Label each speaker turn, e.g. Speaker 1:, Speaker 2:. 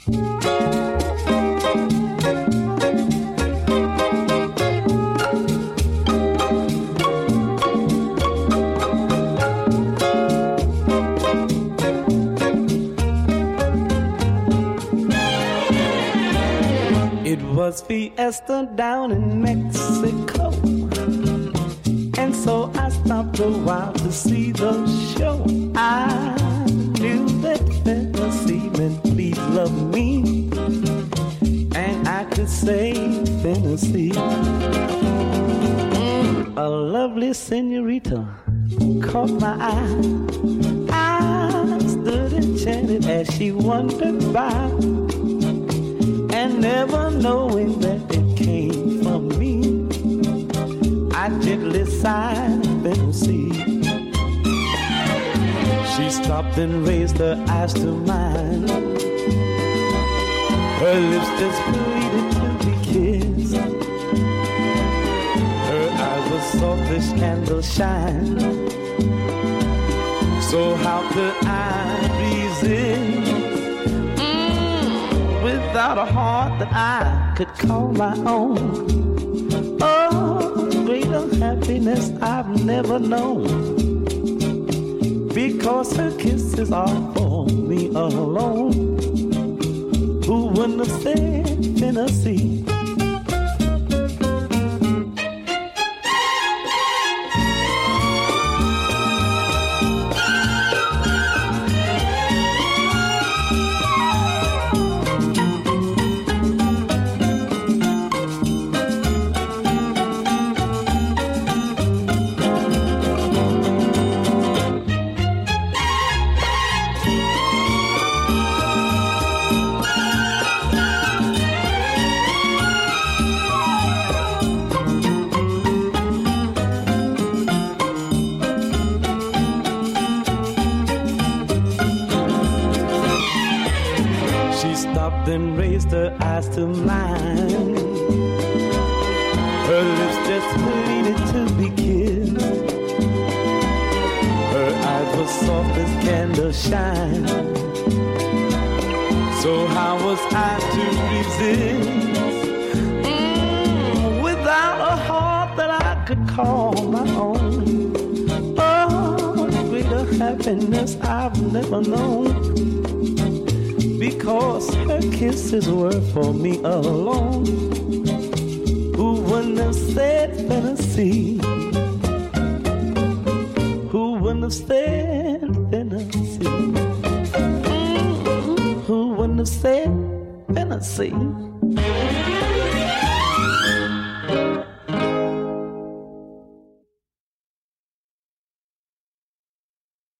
Speaker 1: It was fiesta down in Mexico, and so I stopped a while to see the show. I knew that fantasy meant please love me, and I could say fantasy. A lovely senorita caught my eye. I stood enchanted as she wandered by, and never knowing that it came from me, I gently sighed fantasy. She stopped and raised her eyes to mine. Her lips just pleaded to be kissed. Her eyes were soft as candle shine. So how could I resist? Without a heart that I could call my own. Oh, greater happiness I've never known, because her kisses are for me alone. Who wouldn't have said Tennessee? Then raised her eyes to mine. Her lips just pleaded to be kissed. Her eyes were soft as candle shine. So how was I to resist? Without a heart that I could call my own. Oh, greater happiness I've never known, because her kisses were for me alone. Who wouldn't have said fantasy? Who wouldn't have said fantasy? Who wouldn't have said fantasy?